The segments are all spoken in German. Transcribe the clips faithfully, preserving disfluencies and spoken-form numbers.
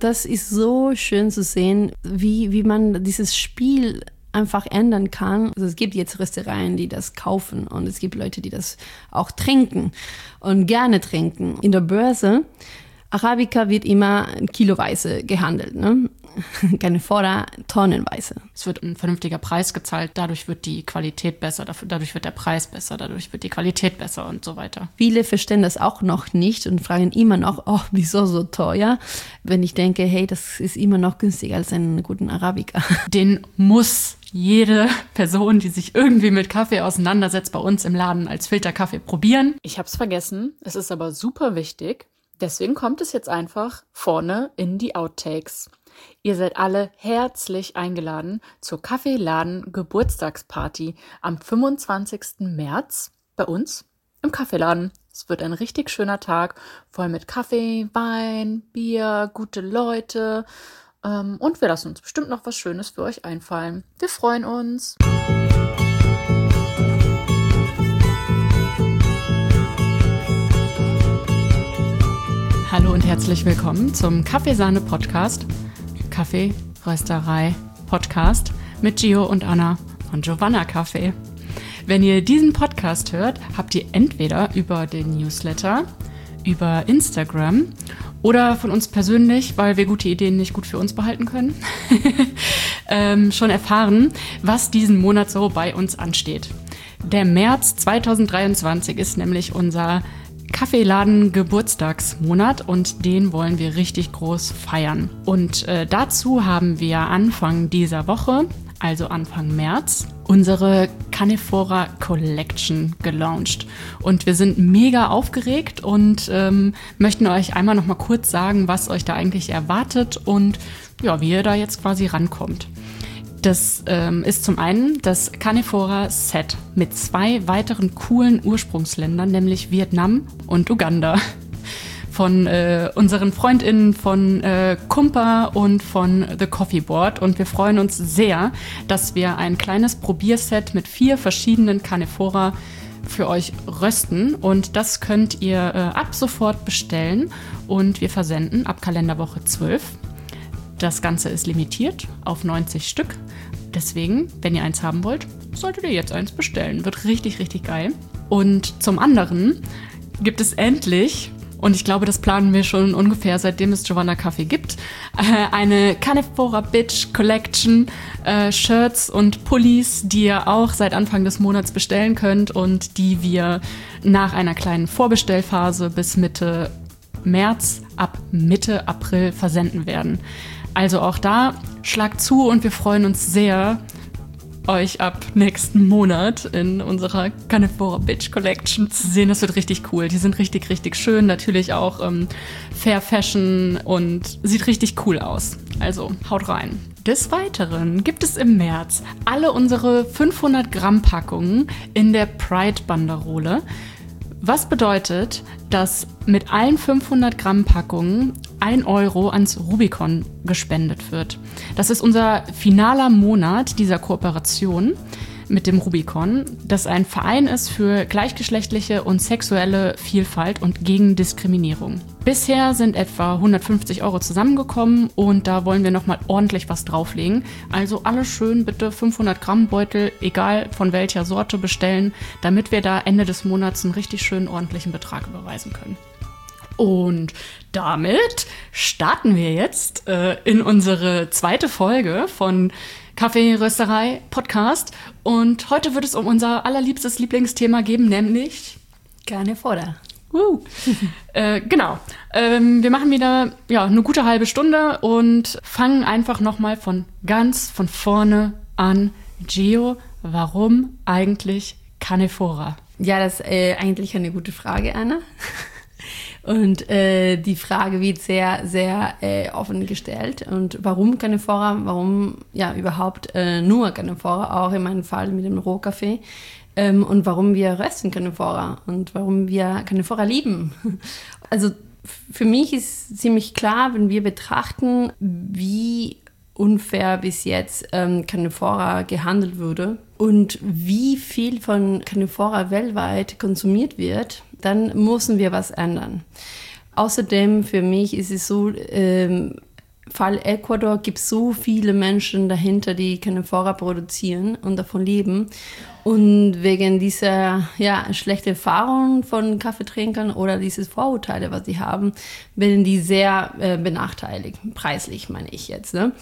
Das ist so schön zu sehen, wie, wie man dieses Spiel einfach ändern kann. Also es gibt jetzt Röstereien, die das kaufen und es gibt Leute, die das auch trinken und gerne trinken. In der Börse, Arabica wird immer kiloweise gehandelt, ne? Canephora tonnenweise. Es wird ein vernünftiger Preis gezahlt, dadurch wird die Qualität besser, dadurch wird der Preis besser, dadurch wird die Qualität besser und so weiter. Viele verstehen das auch noch nicht und fragen immer noch, oh, wieso so teuer? Wenn ich denke, hey, das ist immer noch günstiger als einen guten Arabica. Den muss jede Person, die sich irgendwie mit Kaffee auseinandersetzt, bei uns im Laden als Filterkaffee probieren. Ich hab's vergessen, es ist aber super wichtig. Deswegen kommt es jetzt einfach vorne in die Outtakes. Ihr seid alle herzlich eingeladen zur Kaffeeladen-Geburtstagsparty am fünfundzwanzigsten März bei uns im Kaffeeladen. Es wird ein richtig schöner Tag, voll mit Kaffee, Wein, Bier, gute Leute. Ähm, und wir lassen uns bestimmt noch was Schönes für euch einfallen. Wir freuen uns. Hallo und herzlich willkommen zum Kaffeesahne-Podcast, Kaffee-Rösterei-Podcast mit Gio und Anna von Giovanna Kaffee. Wenn ihr diesen Podcast hört, habt ihr entweder über den Newsletter, über Instagram oder von uns persönlich, weil wir gute Ideen nicht gut für uns behalten können, ähm, schon erfahren, was diesen Monat so bei uns ansteht. Der März zweitausenddreiundzwanzig ist nämlich unser Kaffeeladen-Geburtstagsmonat und den wollen wir richtig groß feiern. Und äh, dazu haben wir Anfang dieser Woche, also Anfang März, unsere Canephora Collection gelauncht. Und wir sind mega aufgeregt und ähm, möchten euch einmal noch mal kurz sagen, was euch da eigentlich erwartet und ja, wie ihr da jetzt quasi rankommt. Das ähm, ist zum einen das Canephora Set mit zwei weiteren coolen Ursprungsländern, nämlich Vietnam und Uganda. Von äh, unseren FreundInnen von äh, Kumpa und von The Coffee Board. Und wir freuen uns sehr, dass wir ein kleines Probierset mit vier verschiedenen Canephora für euch rösten. Und das könnt ihr äh, ab sofort bestellen. Und wir versenden ab Kalenderwoche zwölf. Das Ganze ist limitiert auf neunzig Stück. Deswegen, wenn ihr eins haben wollt, solltet ihr jetzt eins bestellen. Wird richtig, richtig geil. Und zum anderen gibt es endlich, und ich glaube, das planen wir schon ungefähr, seitdem es Giovanna Kaffee gibt, eine Canephora Bitch Collection, äh, Shirts und Pullis, die ihr auch seit Anfang des Monats bestellen könnt und die wir nach einer kleinen Vorbestellphase bis Mitte März, ab Mitte April versenden werden. Also auch da, schlagt zu und wir freuen uns sehr, euch ab nächsten Monat in unserer Canephora Bitch Collection zu sehen. Das wird richtig cool. Die sind richtig, richtig schön. Natürlich auch ähm, Fair Fashion und sieht richtig cool aus. Also haut rein. Des Weiteren gibt es im März alle unsere fünfhundert Gramm Packungen in der Pride Banderole. Was bedeutet, dass mit allen fünfhundert Gramm Packungen ein Euro ans Rubicon gespendet wird. Das ist unser finaler Monat dieser Kooperation mit dem Rubicon, das ein Verein ist für gleichgeschlechtliche und sexuelle Vielfalt und gegen Diskriminierung. Bisher sind etwa hundertfünfzig Euro zusammengekommen und da wollen wir nochmal ordentlich was drauflegen. Also alle schön bitte fünfhundert Gramm Beutel, egal von welcher Sorte, bestellen, damit wir da Ende des Monats einen richtig schönen ordentlichen Betrag überweisen können. Und damit starten wir jetzt äh, in unsere zweite Folge von Kaffee-Rösterei Podcast. Und heute wird es um unser allerliebstes Lieblingsthema geben, nämlich Canephora. Uh. äh, genau. Ähm, wir machen wieder ja, eine gute halbe Stunde und fangen einfach nochmal von ganz von vorne an. Gio, warum eigentlich Canephora? Ja, das ist äh, eigentlich eine gute Frage, Anna. Und äh, die Frage wird sehr, sehr äh, offen gestellt. Und warum Canephora? Warum ja überhaupt äh, nur Canephora? Auch in meinem Fall mit dem Rohkaffee. Ähm, und warum wir rösten Canephora und warum wir Canephora lieben. Also für mich ist ziemlich klar, wenn wir betrachten, wie unfair bis jetzt ähm, Canephora gehandelt wurde und wie viel von Canephora weltweit konsumiert wird, dann müssen wir was ändern. Außerdem für mich ist es so, ähm, Fall Ecuador gibt es so viele Menschen dahinter, die Canephora produzieren und davon leben. Und wegen dieser ja, schlechten Erfahrungen von Kaffeetrinkern oder dieses Vorurteile, was sie haben, werden die sehr äh, benachteiligt, preislich meine ich jetzt. Ne?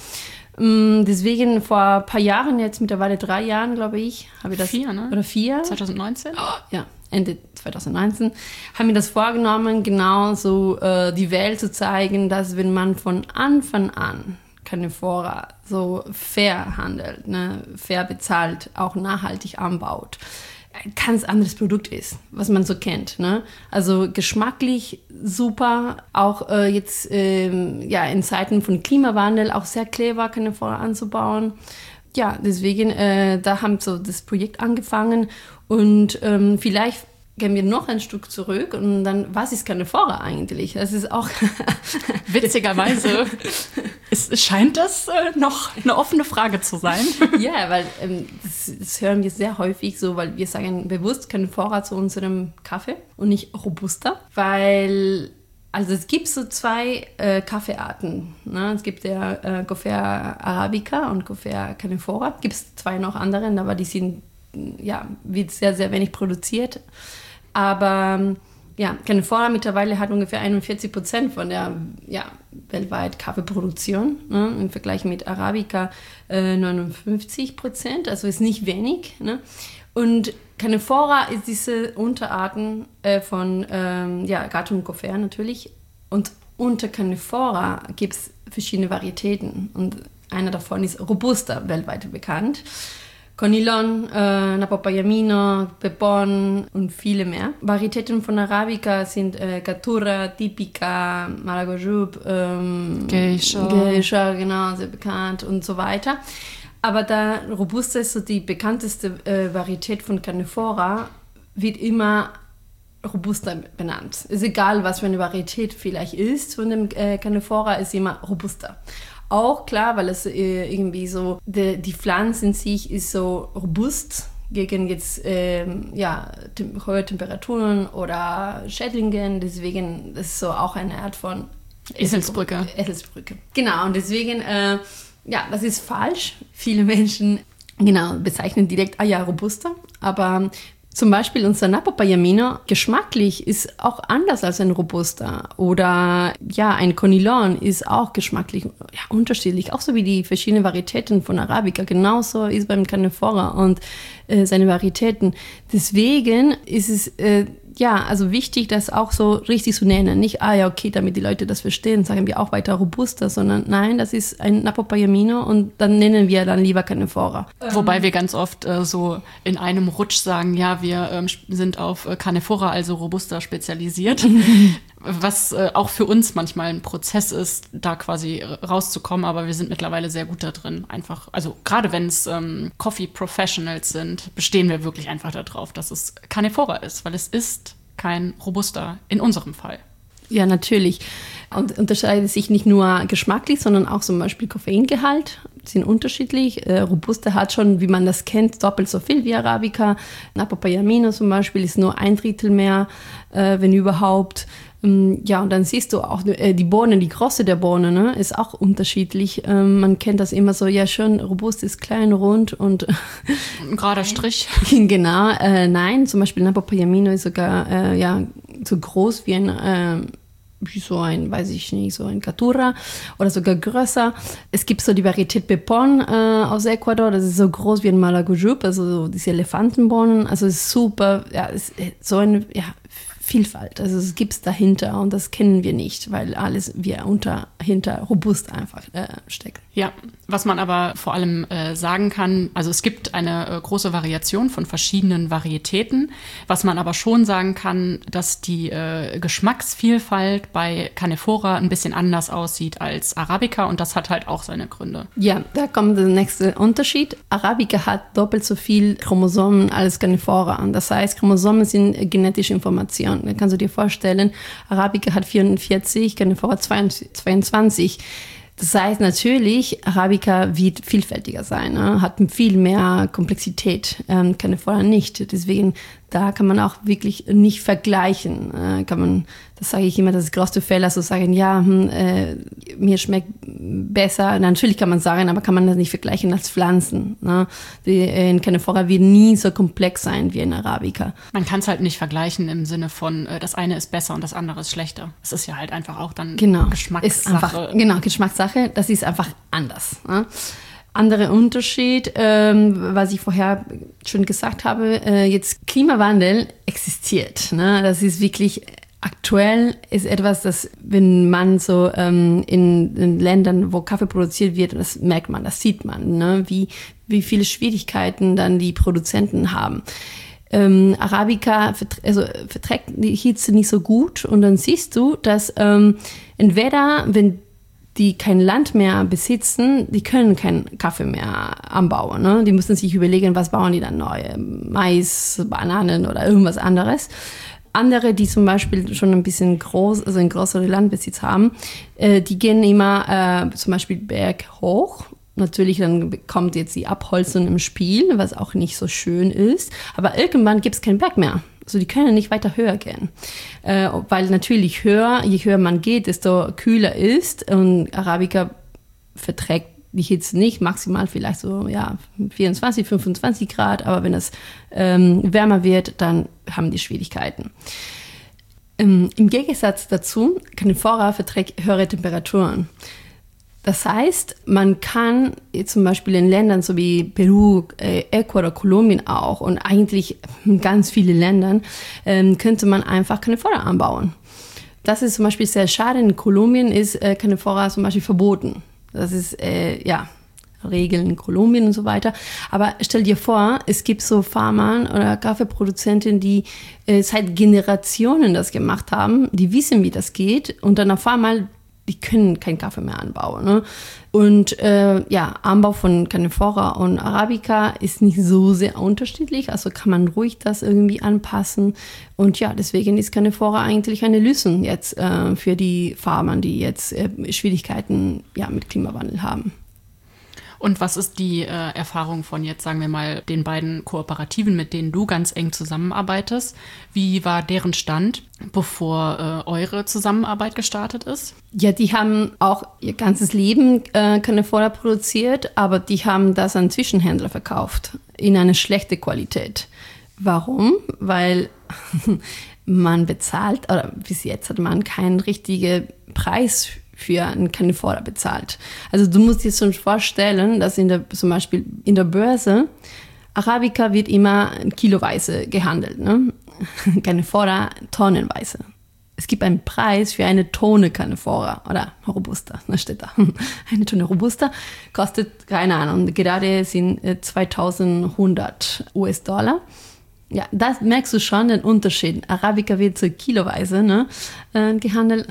Deswegen vor ein paar Jahren, jetzt mittlerweile drei Jahren, glaube ich, habe ich das. Vier, ne? Oder vier? zwanzig neunzehn? Oh, ja, Ende zwanzig neunzehn. Haben wir das vorgenommen, genau so äh, die Welt zu zeigen, dass wenn man von Anfang an Canephora so fair handelt, ne, fair bezahlt, auch nachhaltig anbaut, ein ganz anderes Produkt ist, was man so kennt. Ne? Also geschmacklich super, auch äh, jetzt ähm, ja, in Zeiten von Klimawandel auch sehr clever, Canephora anzubauen. Ja, deswegen, äh, da haben so das Projekt angefangen und ähm, vielleicht gehen wir noch ein Stück zurück und dann, was ist Canephora eigentlich? Das ist auch... Witzigerweise es scheint das äh, noch eine offene Frage zu sein. Ja, weil ähm, das, das hören wir sehr häufig so, weil wir sagen bewusst Canephora zu unserem Kaffee und nicht Robusta, weil... Also es gibt so zwei äh, Kaffeearten. Ne? Es gibt der äh, Coffea Arabica und Coffea Canephora. Gibt es zwei noch anderen, aber die sind, ja, wird sehr, sehr wenig produziert. Aber ja, Canephora mittlerweile hat ungefähr einundvierzig Prozent von der ja, weltweit Kaffeeproduktion. Ne? Im Vergleich mit Arabica äh, neunundfünfzig Prozent, also ist nicht wenig. Ne? Und Canephora ist diese Unterarten äh, von ähm, ja, Gattung Coffea natürlich. Und unter Canephora gibt es verschiedene Varietäten. Und einer davon ist Robusta, weltweit bekannt. Conilon, äh, Napopayamino, Pepon und viele mehr. Varietäten von Arabica sind äh, Caturra, Tipica, Malagojub, ähm, Geisha. Geisha, genau, sehr bekannt und so weiter. Aber da Robusta ist so die bekannteste äh, Varietät von Canephora, wird immer Robusta benannt. Ist egal, was für eine Varietät vielleicht ist von dem äh, Canephora, ist immer Robusta. Auch klar, weil es äh, irgendwie so, die, die Pflanze in sich ist so robust gegen jetzt ähm, ja, tem- hohe Temperaturen oder Schädlingen. Deswegen ist es so auch eine Art von Eselsbrücke. Eselsbrücke. Genau, und deswegen... Äh, Ja, das ist falsch. Viele Menschen genau, bezeichnen direkt, ah ja, Robusta. Aber zum Beispiel unser Napopayamino geschmacklich ist auch anders als ein Robusta. Oder ja, ein Conilon ist auch geschmacklich ja, unterschiedlich. Auch so wie die verschiedenen Varietäten von Arabica. Genauso ist beim Canephora und äh, seine Varietäten. Deswegen ist es... Äh, Ja, also wichtig, das auch so richtig zu nennen. Nicht, ah ja, okay, damit die Leute das verstehen, sagen wir auch weiter Robusta, sondern nein, das ist ein Napopayamino und dann nennen wir dann lieber Canephora. Wobei wir ganz oft äh, so in einem Rutsch sagen, ja, wir ähm, sind auf äh, Canephora, also Robusta spezialisiert. Was äh, auch für uns manchmal ein Prozess ist, da quasi rauszukommen, aber wir sind mittlerweile sehr gut da drin. Einfach, also gerade wenn es ähm, Coffee Professionals sind, bestehen wir wirklich einfach darauf, dass es Canephora ist, weil es ist kein Robusta in unserem Fall. Ja, natürlich. Und unterscheidet sich nicht nur geschmacklich, sondern auch zum Beispiel Koffeingehalt sind unterschiedlich. Äh, Robusta hat schon, wie man das kennt, doppelt so viel wie Arabica. Napopayamino zum Beispiel ist nur ein Drittel mehr, äh, wenn überhaupt. Ähm, ja, und dann siehst du auch äh, die Bohnen, die Größe der Bohnen, ne, ist auch unterschiedlich. Ähm, man kennt das immer so, ja schön, robust ist klein, rund und... Ein gerader Strich. Genau, äh, nein, zum Beispiel Napopayamino ist sogar äh, ja, so groß wie ein... Äh, wie so ein, weiß ich nicht, so ein Caturra oder sogar größer. Es gibt so die Varietät Pepon äh, aus Ecuador, das ist so groß wie ein Malagojub, also so diese Elefantenbohnen, also es ist super, ja, es ist so eine ja, Vielfalt, also es gibt es dahinter und das kennen wir nicht, weil alles wir unter, hinter robust einfach äh, steckt. Ja, was man aber vor allem äh, sagen kann, also es gibt eine äh, große Variation von verschiedenen Varietäten, was man aber schon sagen kann, dass die äh, Geschmacksvielfalt bei Canephora ein bisschen anders aussieht als Arabica und das hat halt auch seine Gründe. Ja, da kommt der nächste Unterschied. Arabica hat doppelt so viel Chromosomen als Canephora. Das heißt, Chromosomen sind genetische Informationen. Da kannst du dir vorstellen, Arabica hat vierundvierzig, Canephora zweiundzwanzig. Das heißt natürlich, Arabica wird vielfältiger sein, ne? Hat viel mehr Komplexität, ähm, Canephora nicht. Deswegen Da kann man auch wirklich nicht vergleichen. Äh, kann man, das sage ich immer, das ist größte Fehler, so sagen, ja, hm, äh, mir schmeckt besser. Natürlich kann man sagen, aber kann man das nicht vergleichen als Pflanzen. Ne? Die äh, in Canephora wird nie so komplex sein wie in Arabica. Man kann es halt nicht vergleichen im Sinne von, äh, das eine ist besser und das andere ist schlechter. Es ist ja halt einfach auch dann genau. Geschmackssache. Ist einfach, genau, Geschmackssache. Das ist einfach anders. Ne? Anderer Unterschied, ähm, was ich vorher schon gesagt habe, äh, jetzt Klimawandel existiert. Ne? Das ist wirklich aktuell, ist etwas, das, wenn man so ähm, in, in Ländern, wo Kaffee produziert wird, das merkt man, das sieht man, ne? wie, wie viele Schwierigkeiten dann die Produzenten haben. Ähm, Arabica vertr- also verträgt die Hitze nicht so gut und dann siehst du, dass ähm, entweder, wenn die kein Land mehr besitzen, die können keinen Kaffee mehr anbauen. Ne? Die müssen sich überlegen, was bauen die dann neu? Mais, Bananen oder irgendwas anderes. Andere, die zum Beispiel schon ein bisschen groß, also einen größeren Landbesitz haben, äh, die gehen immer äh, zum Beispiel Berg hoch. Natürlich, dann kommt jetzt die Abholzung im Spiel, was auch nicht so schön ist. Aber irgendwann gibt es keinen Berg mehr. Also die können nicht weiter höher gehen. Äh, weil natürlich höher, je höher man geht, desto kühler ist. Und Arabica verträgt die Hitze nicht, maximal vielleicht so ja, vierundzwanzig, fünfundzwanzig Grad. Aber wenn es ähm, wärmer wird, dann haben die Schwierigkeiten. Ähm, Im Gegensatz dazu, Canephora verträgt höhere Temperaturen. Das heißt, man kann zum Beispiel in Ländern so wie Peru, äh, Ecuador, Kolumbien auch und eigentlich in ganz viele Ländern ähm, könnte man einfach Canephora anbauen. Das ist zum Beispiel sehr schade. In Kolumbien ist äh, Canephora zum Beispiel verboten. Das ist, äh, ja, Regeln in Kolumbien und so weiter. Aber stell dir vor, es gibt so Farmer oder Kaffeeproduzenten, die äh, seit Generationen das gemacht haben, die wissen, wie das geht und dann auf einmal die können keinen Kaffee mehr anbauen. Ne? Und äh, ja, Anbau von Canephora und Arabica ist nicht so sehr unterschiedlich, also kann man ruhig das irgendwie anpassen. Und ja, deswegen ist Canephora eigentlich eine Lösung jetzt äh, für die Farmer, die jetzt äh, Schwierigkeiten ja, mit Klimawandel haben. Und was ist die äh, Erfahrung von jetzt, sagen wir mal, den beiden Kooperativen, mit denen du ganz eng zusammenarbeitest? Wie war deren Stand, bevor äh, eure Zusammenarbeit gestartet ist? Ja, die haben auch ihr ganzes Leben äh, Canephora produziert, aber die haben das an Zwischenhändler verkauft, in eine schlechte Qualität. Warum? Weil man bezahlt, oder bis jetzt hat man keinen richtigen Preis für einen Canephora bezahlt. Also du musst dir schon vorstellen, dass in der, zum Beispiel in der Börse Arabica wird immer kiloweise gehandelt, ne? Canephora tonnenweise. Es gibt einen Preis für eine Tonne Canephora oder Robusta, da steht da. Eine Tonne Robusta kostet, keine Ahnung, gerade sind zweitausendeinhundert US-Dollar. Ja, das merkst du schon, den Unterschied. Arabica wird so kiloweise ne, gehandelt.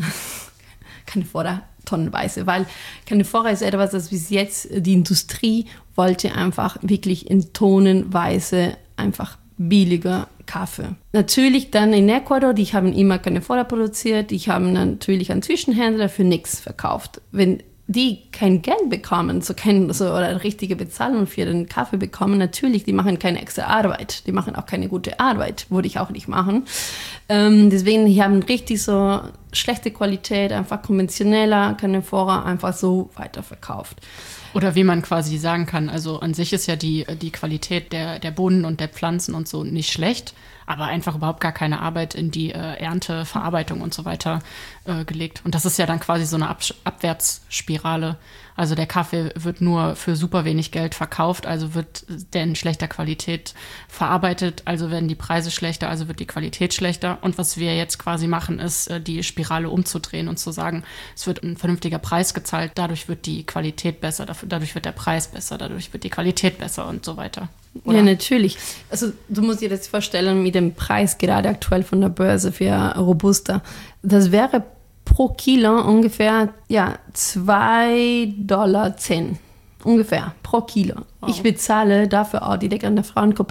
Canephora tonnenweise, weil Canephora ist etwas, das bis jetzt die Industrie wollte einfach wirklich in tonnenweise einfach billiger Kaffee. Natürlich dann in Ecuador, die haben immer Canephora produziert, die haben natürlich an Zwischenhändler für nichts verkauft. Wenn die kein Geld bekommen, so kein, so, oder eine richtige Bezahlung für den Kaffee bekommen, natürlich, die machen keine extra Arbeit. Die machen auch keine gute Arbeit, würde ich auch nicht machen. Ähm, deswegen, die haben richtig so schlechte Qualität, einfach konventioneller Canephora, einfach so weiterverkauft. Oder wie man quasi sagen kann, also an sich ist ja die, die Qualität der, der Bohnen und der Pflanzen und so nicht schlecht, aber einfach überhaupt gar keine Arbeit in die äh, Ernte, Verarbeitung und so weiter äh, gelegt. Und das ist ja dann quasi so eine Ab- Abwärtsspirale. Also der Kaffee wird nur für super wenig Geld verkauft, also wird der in schlechter Qualität verarbeitet, also werden die Preise schlechter, also wird die Qualität schlechter. Und was wir jetzt quasi machen, ist, die Spirale umzudrehen und zu sagen, es wird ein vernünftiger Preis gezahlt, dadurch wird die Qualität besser, dadurch wird der Preis besser, dadurch wird die Qualität besser und so weiter. Oder? Ja, natürlich. Also du musst dir das vorstellen, mit dem Preis gerade aktuell von der Börse für Robusta, das wäre pro Kilo ungefähr ja, zwei Dollar zehn. Ungefähr pro Kilo. Wow. Ich bezahle dafür auch direkt an der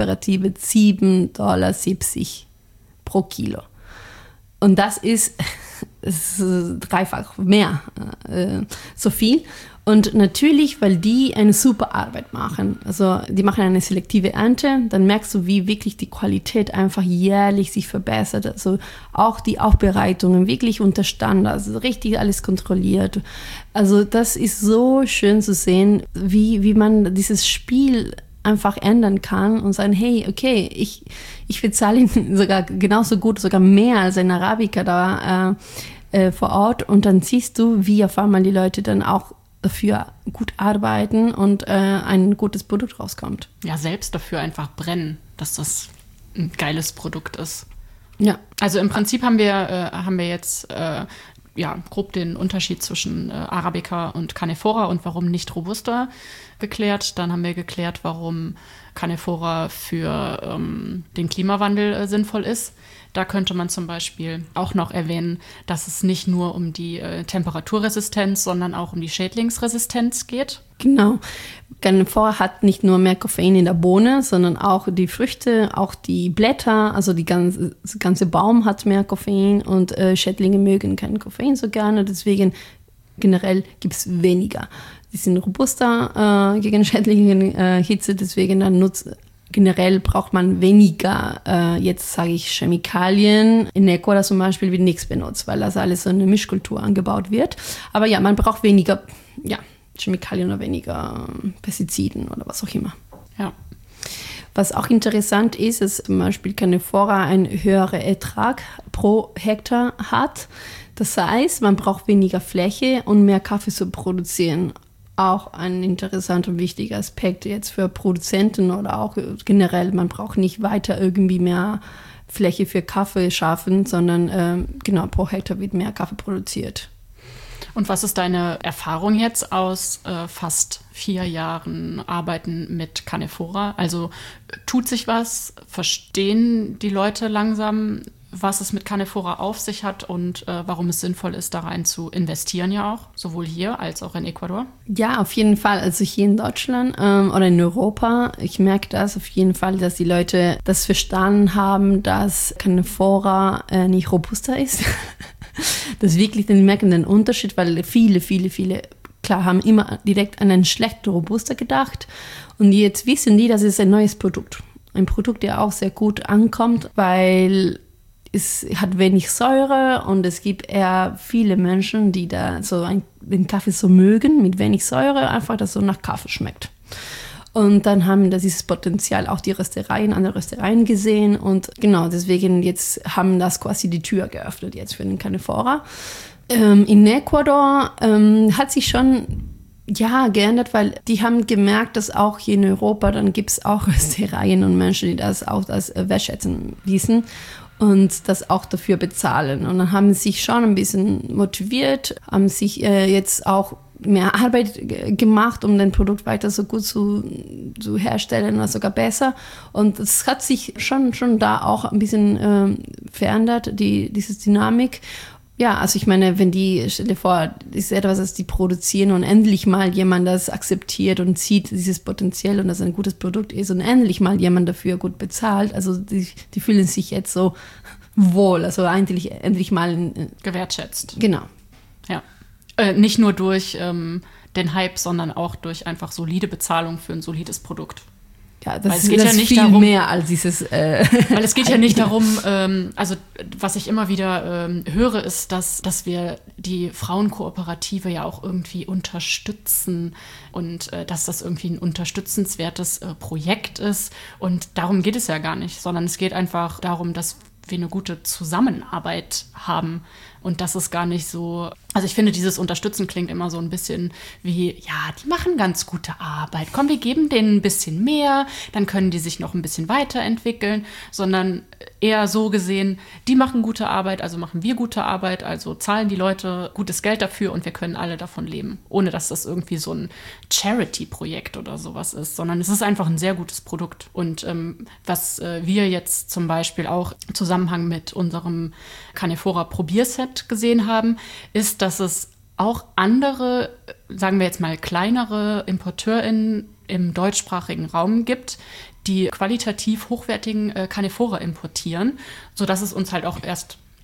Frauenkooperative sieben Dollar siebzig pro Kilo. Und das ist es ist dreifach mehr äh, so viel. Und natürlich, weil die eine super Arbeit machen. Also die machen eine selektive Ernte, dann merkst du, wie wirklich die Qualität einfach jährlich sich verbessert. Also auch die Aufbereitungen wirklich unter Standards, also richtig alles kontrolliert. Also das ist so schön zu sehen, wie, wie man dieses Spiel einfach ändern kann und sagen, hey, okay, ich, ich bezahle ihn sogar genauso gut, sogar mehr als ein Arabica da äh, äh, vor Ort. Und dann siehst du, wie auf einmal die Leute dann auch dafür gut arbeiten und äh, ein gutes Produkt rauskommt. Ja, selbst dafür einfach brennen, dass das ein geiles Produkt ist. Ja. Also im Prinzip haben wir, äh, haben wir jetzt äh, ja, grob den Unterschied zwischen äh, Arabica und Canephora und warum nicht Robusta geklärt. Dann haben wir geklärt, warum Canephora für ähm, den Klimawandel äh, sinnvoll ist. Da könnte man zum Beispiel auch noch erwähnen, dass es nicht nur um die äh, Temperaturresistenz, sondern auch um die Schädlingsresistenz geht. Genau. Canephora hat nicht nur mehr Koffein in der Bohne, sondern auch die Früchte, auch die Blätter, also die ganze, der ganze Baum hat mehr Koffein und äh, Schädlinge mögen kein Koffein so gerne, deswegen generell gibt es weniger. Die sind robuster äh, gegen schädliche äh, Hitze, deswegen dann nutzt generell braucht man weniger, äh, jetzt sage ich Chemikalien. In Ecuador zum Beispiel wird nichts benutzt, weil das alles so eine Mischkultur angebaut wird. Aber ja, man braucht weniger ja, Chemikalien oder weniger Pestiziden oder was auch immer. Ja. Was auch interessant ist, ist zum Beispiel Canephora einen höheren Ertrag pro Hektar hat. Das heißt, man braucht weniger Fläche und mehr Kaffee zu produzieren. Auch ein interessanter und wichtiger Aspekt jetzt für Produzenten oder auch generell. Man braucht nicht weiter irgendwie mehr Fläche für Kaffee schaffen, sondern äh, genau pro Hektar wird mehr Kaffee produziert. Und was ist deine Erfahrung jetzt aus äh, fast vier Jahren Arbeiten mit Canephora? Also tut sich was? Verstehen die Leute langsam, was es mit Canephora auf sich hat und äh, warum es sinnvoll ist, da rein zu investieren ja auch, sowohl hier als auch in Ecuador? Ja, auf jeden Fall. Also hier in Deutschland ähm, oder in Europa, ich merke das auf jeden Fall, dass die Leute das verstanden haben, dass Canephora äh, nicht robuster ist. Das wirklich, die merken den Unterschied, weil viele, viele, viele, klar, haben immer direkt an einen schlechten Robusta gedacht und jetzt wissen die, das ist ein neues Produkt. Ein Produkt, der auch sehr gut ankommt, weil es hat wenig Säure und es gibt eher viele Menschen, die da so ein, den Kaffee so mögen, mit wenig Säure, einfach, dass so nach Kaffee schmeckt. Und dann haben das dieses Potenzial auch die Röstereien, andere Röstereien gesehen und genau, deswegen jetzt haben das quasi die Tür geöffnet jetzt für den Canephora. Ähm, in Ecuador ähm, hat sich schon ja, geändert, weil die haben gemerkt, dass auch hier in Europa, dann gibt es auch Röstereien und Menschen, die das auch als äh, wertschätzen wissen und das auch dafür bezahlen. Und dann haben sie sich schon ein bisschen motiviert, haben sich äh, jetzt auch mehr Arbeit g- gemacht, um das Produkt weiter so gut zu, zu herstellen oder sogar besser. Und es hat sich schon, schon da auch ein bisschen ähm, verändert, die, diese Dynamik. Ja, also ich meine, wenn die, stell dir vor, das ist etwas, das die produzieren und endlich mal jemand das akzeptiert und sieht dieses Potenzial und das ein gutes Produkt ist und endlich mal jemand dafür gut bezahlt, also die, die fühlen sich jetzt so wohl, also endlich, endlich mal gewertschätzt. Genau. Ja. Äh, nicht nur durch ähm, den Hype, sondern auch durch einfach solide Bezahlung für ein solides Produkt. Ja, das, weil es geht das ja nicht viel darum, mehr als dieses. Äh, weil es geht ja nicht darum, ähm, also was ich immer wieder ähm, höre, ist, dass, dass wir die Frauenkooperative ja auch irgendwie unterstützen und äh, dass das irgendwie ein unterstützenswertes äh, Projekt ist. Und darum geht es ja gar nicht, sondern es geht einfach darum, dass wir eine gute Zusammenarbeit haben. Und das ist gar nicht so, also ich finde, dieses Unterstützen klingt immer so ein bisschen wie, ja, die machen ganz gute Arbeit. Komm, wir geben denen ein bisschen mehr, dann können die sich noch ein bisschen weiterentwickeln, sondern eher so gesehen, die machen gute Arbeit, also machen wir gute Arbeit, also zahlen die Leute gutes Geld dafür und wir können alle davon leben, ohne dass das irgendwie so ein Charity-Projekt oder sowas ist, sondern es ist einfach ein sehr gutes Produkt. Und ähm, was äh, wir jetzt zum Beispiel auch im Zusammenhang mit unserem Canephora Probierset gesehen haben, ist, dass es auch andere, sagen wir jetzt mal kleinere ImporteurInnen im deutschsprachigen Raum gibt, die qualitativ hochwertigen äh, Canephora importieren, sodass es uns halt auch erst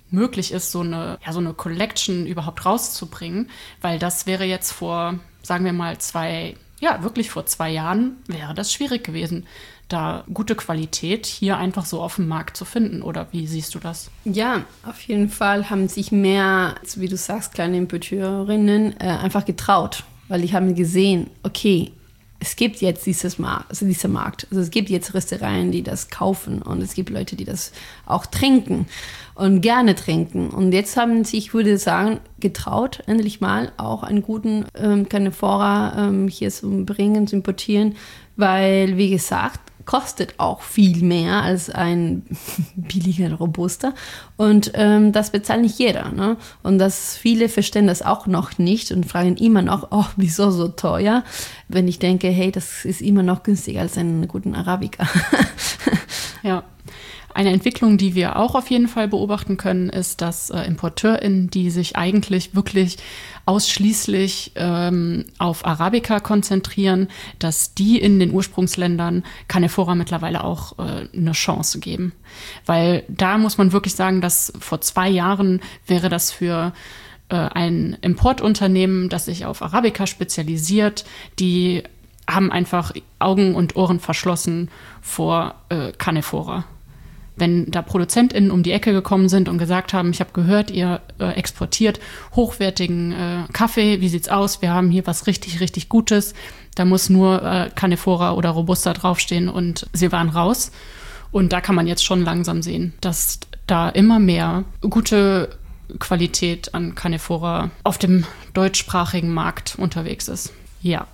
möglich ist, so eine, ja, so eine Collection überhaupt rauszubringen, weil das wäre jetzt vor, sagen wir mal, zwei, ja, wirklich vor zwei Jahren wäre das schwierig gewesen, da gute Qualität hier einfach so auf dem Markt zu finden. Oder wie siehst du das? Ja, auf jeden Fall haben sich mehr, wie du sagst, kleine Importeurinnen äh, einfach getraut, weil die haben gesehen, okay, es gibt jetzt dieses Markt, also dieser Markt. Also es gibt jetzt Röstereien, die das kaufen und es gibt Leute, die das auch trinken und gerne trinken. Und jetzt haben sich, ich würde sagen, getraut, endlich mal auch einen guten ähm, Cannephora ähm, hier zu bringen, zu importieren, weil, wie gesagt, kostet auch viel mehr als ein billiger Robusta und ähm, das bezahlt nicht jeder. Ne? Und das, viele verstehen das auch noch nicht und fragen immer noch, oh, wieso so teuer? Wenn ich denke, hey, das ist immer noch günstiger als einen guten Arabica. Ja. Eine Entwicklung, die wir auch auf jeden Fall beobachten können, ist, dass äh, ImporteurInnen, die sich eigentlich wirklich ausschließlich ähm, auf Arabica konzentrieren, dass die in den Ursprungsländern Cannephora mittlerweile auch äh, eine Chance geben. Weil da muss man wirklich sagen, dass vor zwei Jahren wäre das für äh, ein Importunternehmen, das sich auf Arabica spezialisiert, die haben einfach Augen und Ohren verschlossen vor äh, Cannephora. Wenn da ProduzentInnen um die Ecke gekommen sind und gesagt haben, ich habe gehört, ihr äh, exportiert hochwertigen äh, Kaffee, wie sieht's aus? Wir haben hier was richtig, richtig Gutes. Da muss nur äh, Cannephora oder Robusta draufstehen und sie waren raus. Und da kann man jetzt schon langsam sehen, dass da immer mehr gute Qualität an Cannephora auf dem deutschsprachigen Markt unterwegs ist. Ja.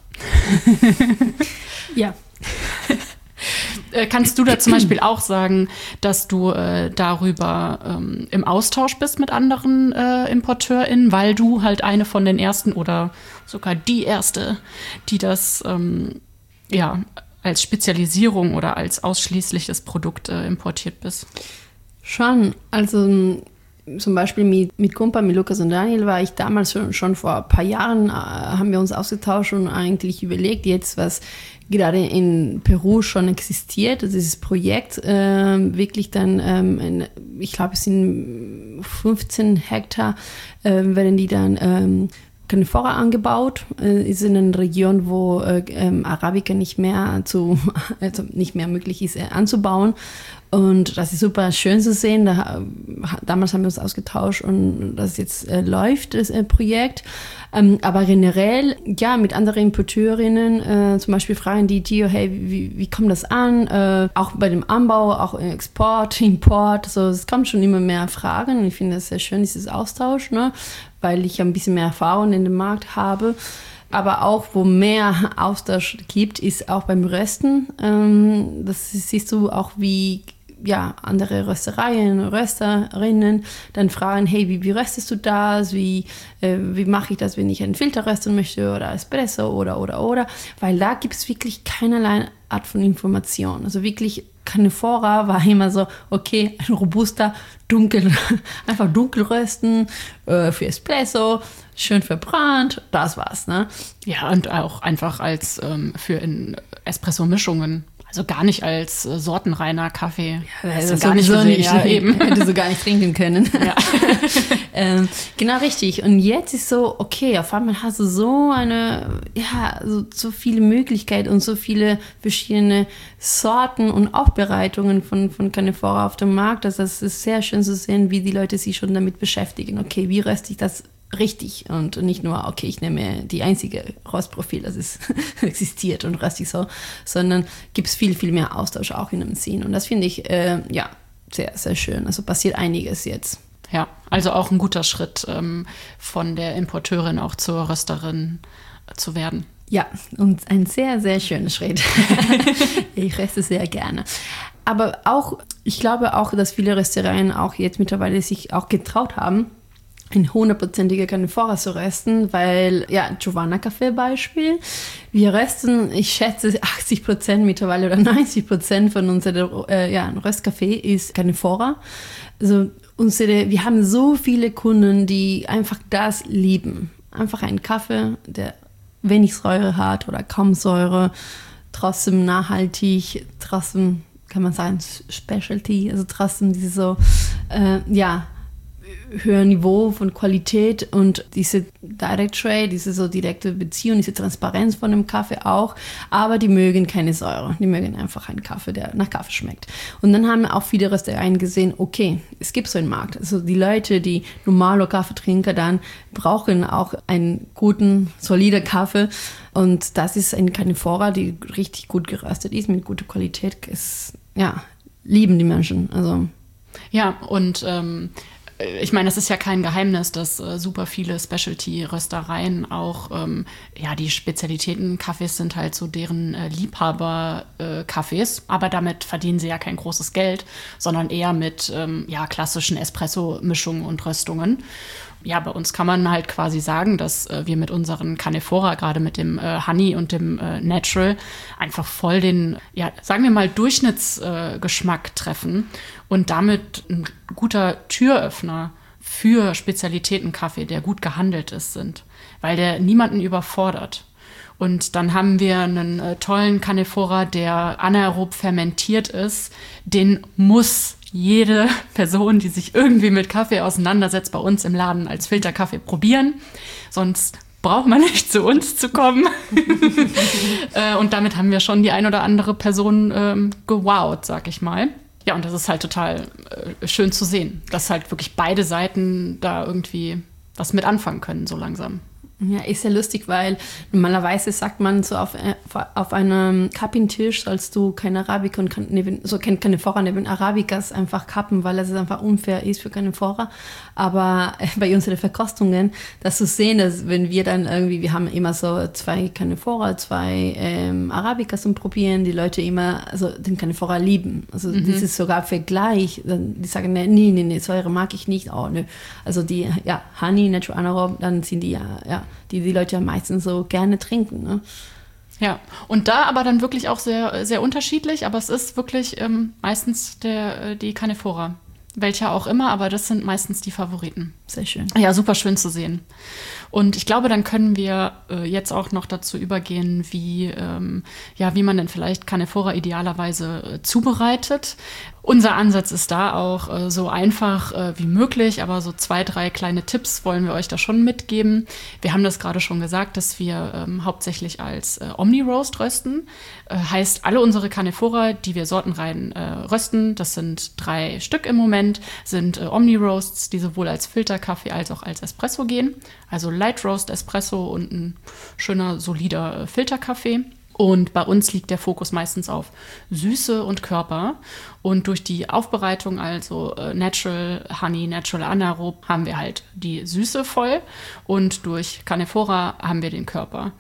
Ja. Kannst du da zum Beispiel auch sagen, dass du äh, darüber ähm, im Austausch bist mit anderen äh, ImporteurInnen, weil du halt eine von den ersten oder sogar die erste, die das ähm, ja als Spezialisierung oder als ausschließliches Produkt äh, importiert bist? Schon, also zum Beispiel mit, mit Kumpa, mit Lukas und Daniel war ich damals schon, schon vor ein paar Jahren, äh, haben wir uns ausgetauscht und eigentlich überlegt jetzt, was gerade in Peru schon existiert, also dieses Projekt äh, wirklich dann, ähm, in, ich glaube es sind fünfzehn Hektar, äh, werden die dann ähm, Cannephora angebaut, äh, ist in einer Region, wo äh, ähm, Arabica nicht mehr zu, also nicht mehr möglich ist äh, anzubauen. Und das ist super schön zu sehen. Da, damals haben wir uns ausgetauscht und das jetzt äh, läuft, das äh, Projekt. Ähm, aber generell, ja, mit anderen Importeurinnen, äh, zum Beispiel fragen die Gio, hey, wie, wie kommt das an? Äh, auch bei dem Anbau, auch Export, Import, so, es kommt schon immer mehr Fragen. Und ich finde das sehr schön, dieses Austausch, ne? Weil ich ein bisschen mehr Erfahrung in dem Markt habe. Aber auch, wo mehr Austausch gibt, ist auch beim Rösten. Ähm, das siehst du auch, wie ja, andere Röstereien, Rösterinnen dann fragen, hey, wie, wie röstest du das? Wie, äh, wie mache ich das, wenn ich einen Filter rösten möchte oder Espresso oder, oder, oder? Weil da gibt es wirklich keinerlei Art von Information. Also wirklich, Cannephora war immer so, okay, ein Robusta, dunkel, einfach dunkel rösten, äh, für Espresso, schön verbrannt, das war's, ne? Ja, und auch einfach als ähm, für in Espresso-Mischungen. Also gar nicht als äh, sortenreiner Kaffee. Ja, das ist gar nicht gesehen, nicht. Ja, eben. Hätte so gar nicht trinken können. Ja. ähm, genau, richtig. Und jetzt ist so, okay, auf einmal hast du so eine, ja, so, so viele Möglichkeiten und so viele verschiedene Sorten und Aufbereitungen von, von Cannephora auf dem Markt. Also das ist sehr schön zu sehen, wie die Leute sich schon damit beschäftigen. Okay, wie röste ich das richtig und nicht nur, okay, ich nehme die einzige Röstprofil, das ist, existiert und röste ich so, sondern gibt es viel, viel mehr Austausch auch in dem Scene. Und das finde ich, äh, ja, sehr, sehr schön. Also passiert einiges jetzt. Ja, also auch ein guter Schritt, ähm, von der Importeurin auch zur Rösterin äh, zu werden. Ja, und ein sehr, sehr schöner Schritt. Ich röste sehr gerne. Aber auch, ich glaube auch, dass viele Röstereien auch jetzt mittlerweile sich auch getraut haben, ein hundertprozentiger Cannephora zu rösten, weil, ja, Giovanna Kaffee Beispiel, wir rösten, ich schätze, achtzig Prozent mittlerweile oder neunzig Prozent von unserem äh, ja, Röstkaffee ist Cannephora. Also unsere, wir haben so viele Kunden, die einfach das lieben. Einfach einen Kaffee, der wenig Säure hat oder kaum Säure, trotzdem nachhaltig, trotzdem, kann man sagen, Specialty, also trotzdem diese so, äh, ja, höheren Niveau von Qualität und diese Direct Trade, diese so direkte Beziehung, diese Transparenz von dem Kaffee auch, aber die mögen keine Säure, die mögen einfach einen Kaffee, der nach Kaffee schmeckt. Und dann haben auch viele Röstereien gesehen, okay, es gibt so einen Markt, also die Leute, die normale Kaffeetrinker dann brauchen auch einen guten, soliden Kaffee und das ist eine Canifora, die richtig gut geröstet ist, mit guter Qualität, ist, ja, lieben die Menschen, also. Ja, und ähm, ich meine, es ist ja kein Geheimnis, dass äh, super viele Specialty-Röstereien auch, ähm, ja, die Spezialitäten-Kaffees sind halt so deren äh, Liebhaber-Kaffees, aber damit verdienen sie ja kein großes Geld, sondern eher mit, ähm, ja, klassischen Espresso-Mischungen und Röstungen. Ja, bei uns kann man halt quasi sagen, dass äh, wir mit unseren Canifora, gerade mit dem äh, Honey und dem äh, Natural, einfach voll den, ja, sagen wir mal, Durchschnittsgeschmack äh, treffen und damit ein guter Türöffner für Spezialitätenkaffee, der gut gehandelt ist, sind, weil der niemanden überfordert. Und dann haben wir einen äh, tollen Canifora, der anaerob fermentiert ist, den muss jede Person, die sich irgendwie mit Kaffee auseinandersetzt, bei uns im Laden als Filterkaffee probieren. Sonst braucht man nicht zu uns zu kommen. äh, und damit haben wir schon die ein oder andere Person ähm, gewowt, sag ich mal. Ja, und das ist halt total äh, schön zu sehen, dass halt wirklich beide Seiten da irgendwie was mit anfangen können, so langsam. Ja, ist ja lustig, weil normalerweise sagt man so auf, auf einem Kappentisch sollst du keine Arabica und neben, so keine Canifora neben Arabicas einfach kappen, weil es einfach unfair ist für Canifora. Aber bei unseren Verkostungen, das zu sehen, dass wenn wir dann irgendwie, wir haben immer so zwei Canifora, zwei ähm, Arabicas zum Probieren, die Leute immer also den Canifora lieben. Also mhm. das ist sogar Vergleich. Die sagen, nee, nee, nee, Säure mag ich nicht. Oh, nö. Also die, ja, Honey, Natural Anaerob, dann sind die ja, ja, die die Leute ja meistens so gerne trinken. Ne? Ja, und da aber dann wirklich auch sehr, sehr unterschiedlich, aber es ist wirklich ähm, meistens der, die Canifora. Welcher auch immer, aber das sind meistens die Favoriten. Sehr schön. Ja, super schön zu sehen. Und ich glaube, dann können wir äh, jetzt auch noch dazu übergehen, wie, ähm, ja, wie man denn vielleicht Canifora idealerweise äh, zubereitet. Unser Ansatz ist da auch äh, so einfach äh, wie möglich, aber so zwei, drei kleine Tipps wollen wir euch da schon mitgeben. Wir haben das gerade schon gesagt, dass wir ähm, hauptsächlich als äh, Omni-Roast rösten. Äh, heißt, alle unsere Canifora, die wir sortenrein äh, rösten, das sind drei Stück im Moment, sind äh, Omni-Roasts, die sowohl als Filterkaffee als auch als Espresso gehen. Also Light Roast Espresso und ein schöner, solider äh, Filterkaffee. Und bei uns liegt der Fokus meistens auf Süße und Körper. Und durch die Aufbereitung, also äh, Natural Honey, Natural Anaerob, haben wir halt die Süße voll. Und durch Canifora haben wir den Körper.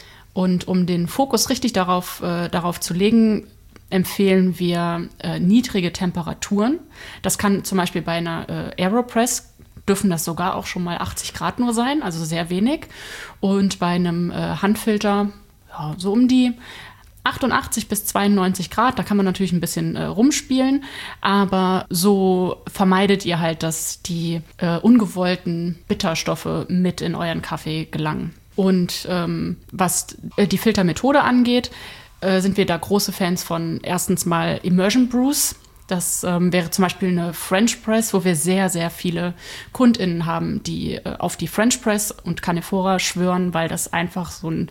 Und um den Fokus richtig darauf, äh, darauf zu legen, empfehlen wir äh, niedrige Temperaturen. Das kann zum Beispiel bei einer äh, Aeropress dürfen das sogar auch schon mal achtzig Grad nur sein, also sehr wenig. Und bei einem äh, Handfilter ja, so um die achtundachtzig bis zweiundneunzig Grad. Da kann man natürlich ein bisschen äh, rumspielen, aber so vermeidet ihr halt, dass die äh, ungewollten Bitterstoffe mit in euren Kaffee gelangen. Und ähm, was äh, die Filtermethode angeht, äh, sind wir da große Fans von erstens mal Immersion Brews. Das ähm, wäre zum Beispiel eine French Press, wo wir sehr, sehr viele KundInnen haben, die äh, auf die French Press und Canifora schwören, weil das einfach so ein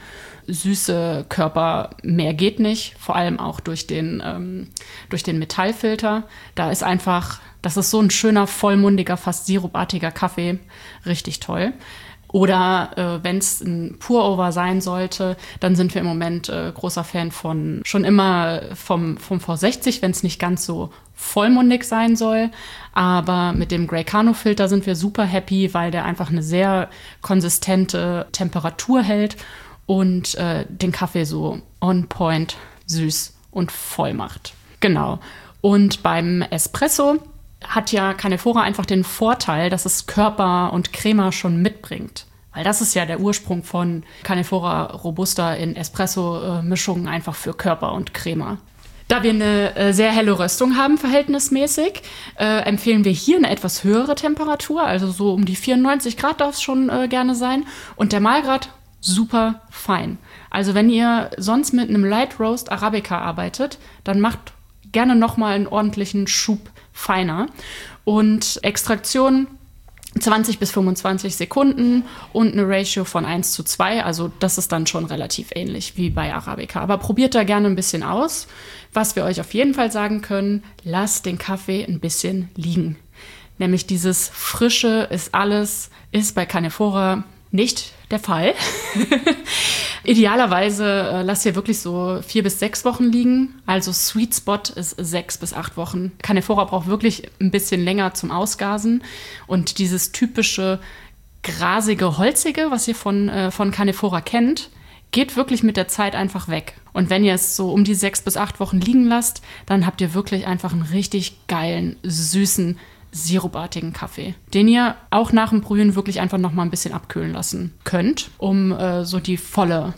süße Körper mehr geht nicht. Vor allem auch durch den, ähm, durch den Metallfilter. Da ist einfach, das ist so ein schöner, vollmundiger, fast sirupartiger Kaffee. Richtig toll. Oder äh, wenn es ein Pour-Over sein sollte, dann sind wir im Moment äh, großer Fan von schon immer vom, vom V sechzig, wenn es nicht ganz so vollmundig sein soll. Aber mit dem Grey Kano-Filter sind wir super happy, weil der einfach eine sehr konsistente Temperatur hält und äh, den Kaffee so on point, süß und voll macht. Genau. Und beim Espresso hat ja Canifora einfach den Vorteil, dass es Körper und Crema schon mitbringt. Weil das ist ja der Ursprung von Canifora Robusta in Espresso-Mischungen einfach für Körper und Crema. Da wir eine äh, sehr helle Röstung haben, verhältnismäßig, äh, empfehlen wir hier eine etwas höhere Temperatur. Also so um die vierundneunzig Grad darf es schon äh, gerne sein. Und der Mahlgrad super fein. Also wenn ihr sonst mit einem Light Roast Arabica arbeitet, dann macht gerne nochmal einen ordentlichen Schub feiner. Und Extraktion zwanzig bis fünfundzwanzig Sekunden und eine Ratio von eins zu zwei. Also das ist dann schon relativ ähnlich wie bei Arabica. Aber probiert da gerne ein bisschen aus. Was wir euch auf jeden Fall sagen können, lasst den Kaffee ein bisschen liegen. Nämlich dieses Frische ist alles, ist bei Canephora nicht der Fall. Idealerweise äh, lasst ihr wirklich so vier bis sechs Wochen liegen. Also Sweet Spot ist sechs bis acht Wochen. Canephora braucht wirklich ein bisschen länger zum Ausgasen. Und dieses typische grasige, holzige, was ihr von, äh, von Canephora kennt, geht wirklich mit der Zeit einfach weg. Und wenn ihr es so um die sechs bis acht Wochen liegen lasst, dann habt ihr wirklich einfach einen richtig geilen, süßen, sirupartigen Kaffee, den ihr auch nach dem Brühen wirklich einfach noch mal ein bisschen abkühlen lassen könnt, um äh, so die volle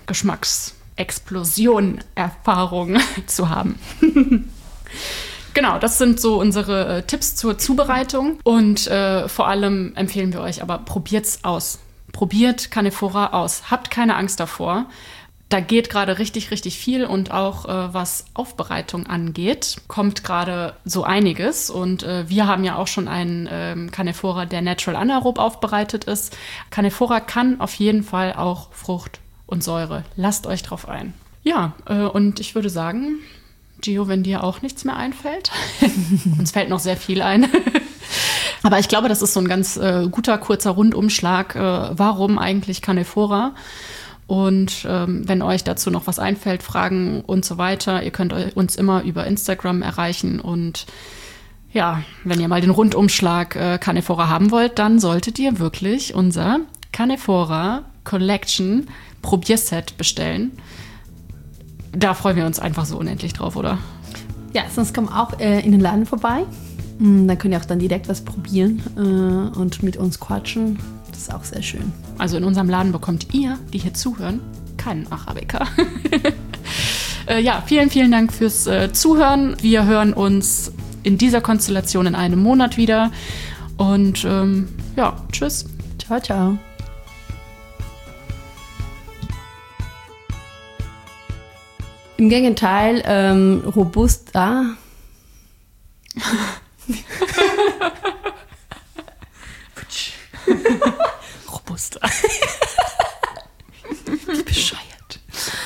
Geschmacksexplosion-Erfahrung zu haben. Genau, das sind so unsere äh, Tipps zur Zubereitung und äh, vor allem empfehlen wir euch aber, probiert's aus. Probiert Canephora aus. Habt keine Angst davor. Da geht gerade richtig, richtig viel und auch äh, was Aufbereitung angeht, kommt gerade so einiges. Und äh, wir haben ja auch schon einen ähm, Canephora, der natural anaerob aufbereitet ist. Canephora kann auf jeden Fall auch Frucht und Säure. Lasst euch drauf ein. Ja, äh, und ich würde sagen, Gio, wenn dir auch nichts mehr einfällt, uns fällt noch sehr viel ein. Aber ich glaube, das ist so ein ganz äh, guter, kurzer Rundumschlag. Äh, warum eigentlich Canephora? Und ähm, wenn euch dazu noch was einfällt, Fragen und so weiter, ihr könnt uns immer über Instagram erreichen. Und ja, wenn ihr mal den Rundumschlag äh, Canephora haben wollt, dann solltet ihr wirklich unser Canephora Collection Probierset bestellen. Da freuen wir uns einfach so unendlich drauf, oder? Ja, sonst kommt auch äh, in den Laden vorbei. Da könnt ihr auch dann direkt was probieren äh, und mit uns quatschen. Das ist auch sehr schön. Also in unserem Laden bekommt ihr, die hier zuhören, keinen Arabica. äh, ja, vielen, vielen Dank fürs äh, Zuhören. Wir hören uns in dieser Konstellation in einem Monat wieder. Und ähm, ja, tschüss. Ciao, ciao. Im Gegenteil, ähm, Robusta. Robusta. Wie bescheuert.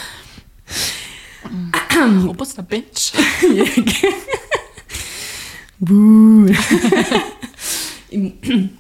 Robusta Bitch. Buh. Im